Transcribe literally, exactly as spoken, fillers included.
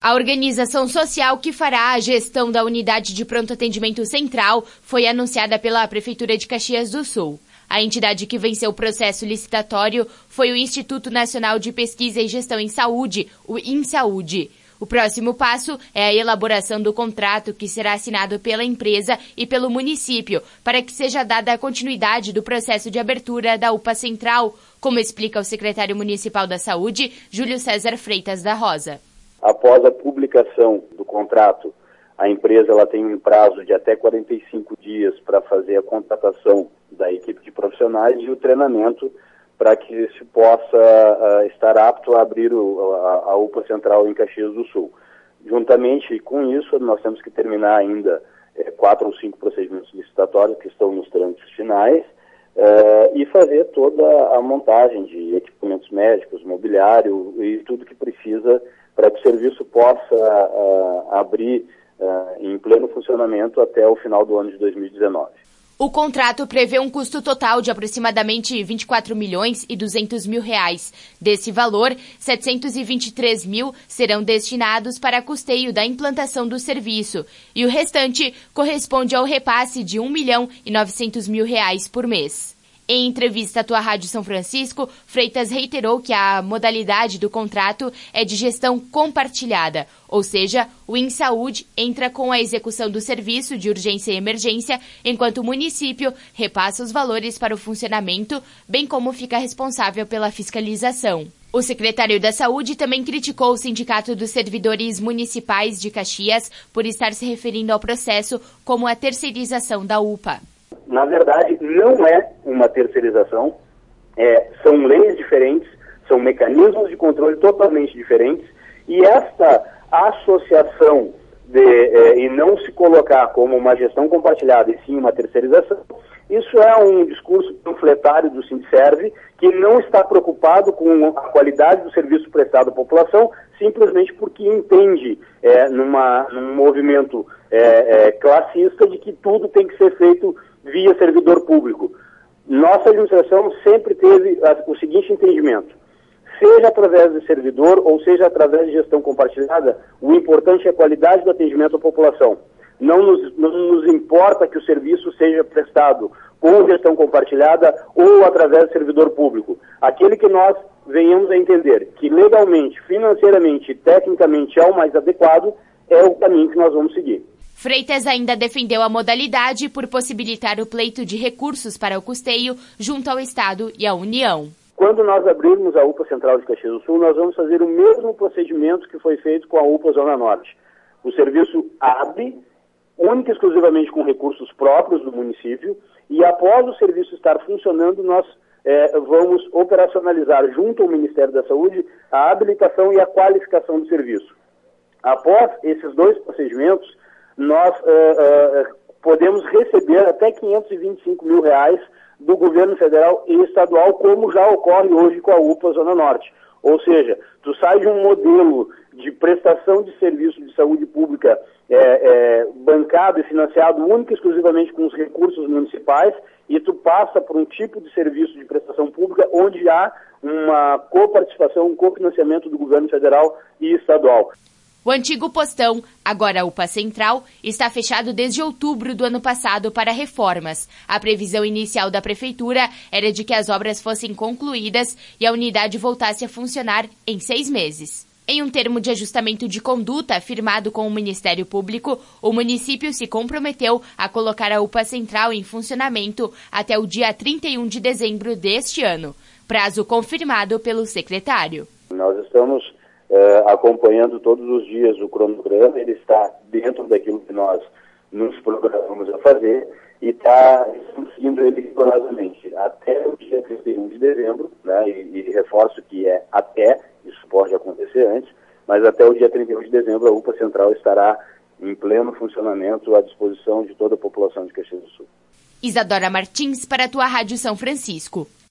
A organização social que fará a gestão da unidade de pronto atendimento central foi anunciada pela Prefeitura de Caxias do Sul. A entidade que venceu o processo licitatório foi o Instituto Nacional de Pesquisa e Gestão em Saúde, o INSaúde. O próximo passo é a elaboração do contrato que será assinado pela empresa e pelo município, para que seja dada a continuidade do processo de abertura da U P A Central, como explica o secretário municipal da Saúde, Júlio César Freitas da Rosa. Após a publicação do contrato, a empresa ela tem um prazo de até quarenta e cinco dias para fazer a contratação da equipe de profissionais e o treinamento para que se possa uh, estar apto a abrir o, a, a U P A Central em Caxias do Sul. Juntamente com isso, nós temos que terminar ainda eh, quatro ou cinco procedimentos licitatórios que estão nos trâmites finais uh, e fazer toda a montagem de equipamentos médicos, mobiliário e tudo que precisa para que o serviço possa uh, abrir uh, em pleno funcionamento até o final do ano de dois mil e dezenove. O contrato prevê um custo total de aproximadamente vinte e quatro milhões e duzentos mil reais. Desse valor, setecentos e vinte e três mil serão destinados para custeio da implantação do serviço e o restante corresponde ao repasse de um milhão e novecentos mil reais por mês. Em entrevista à Tua Rádio São Francisco, Freitas reiterou que a modalidade do contrato é de gestão compartilhada, ou seja, o INSaúde entra com a execução do serviço de urgência e emergência, enquanto o município repassa os valores para o funcionamento, bem como fica responsável pela fiscalização. O secretário da Saúde também criticou o Sindicato dos Servidores Municipais de Caxias por estar se referindo ao processo como a terceirização da U P A. Na verdade, não é uma terceirização, é, são leis diferentes, são mecanismos de controle totalmente diferentes, e esta associação de, é, e não se colocar como uma gestão compartilhada e sim uma terceirização, isso é um discurso panfletário do Sindserv, que não está preocupado com a qualidade do serviço prestado à população, simplesmente porque entende é, numa, num movimento é, é, classista de que tudo tem que ser feito via servidor público. Nossa administração sempre teve o seguinte entendimento: seja através de servidor ou seja através de gestão compartilhada, o importante é a qualidade do atendimento à população. Não nos, não nos importa que o serviço seja prestado com gestão compartilhada ou através de servidor público. Aquele que nós venhamos a entender que legalmente, financeiramente e tecnicamente é o mais adequado, é o caminho que nós vamos seguir. Freitas ainda defendeu a modalidade por possibilitar o pleito de recursos para o custeio junto ao Estado e à União. Quando nós abrirmos a U P A Central de Caxias do Sul, nós vamos fazer o mesmo procedimento que foi feito com a U P A Zona Norte. O serviço abre, única e exclusivamente com recursos próprios do município, e após o serviço estar funcionando, nós é, vamos operacionalizar junto ao Ministério da Saúde a habilitação e a qualificação do serviço. Após esses dois procedimentos, nós uh, uh, podemos receber até quinhentos e vinte e cinco mil reais do governo federal e estadual, como já ocorre hoje com a U P A Zona Norte. Ou seja, tu sai de um modelo de prestação de serviço de saúde pública é, é, bancado e financiado única e exclusivamente com os recursos municipais e tu passa por um tipo de serviço de prestação pública onde há uma coparticipação, um cofinanciamento do governo federal e estadual. O antigo postão, agora a U P A Central, está fechado desde outubro do ano passado para reformas. A previsão inicial da Prefeitura era de que as obras fossem concluídas e a unidade voltasse a funcionar em seis meses. Em um termo de ajustamento de conduta firmado com o Ministério Público, o município se comprometeu a colocar a U P A Central em funcionamento até o dia trinta e um de dezembro deste ano, prazo confirmado pelo secretário. Nós estamos Uh, acompanhando todos os dias o cronograma, ele está dentro daquilo que nós nos programamos a fazer e está seguindo ele rigorosamente até o dia trinta e um de dezembro, né, e, e reforço que é até, isso pode acontecer antes, mas até o dia trinta e um de dezembro a U P A Central estará em pleno funcionamento à disposição de toda a população de Caxias do Sul. Isadora Martins para a Tua Rádio São Francisco.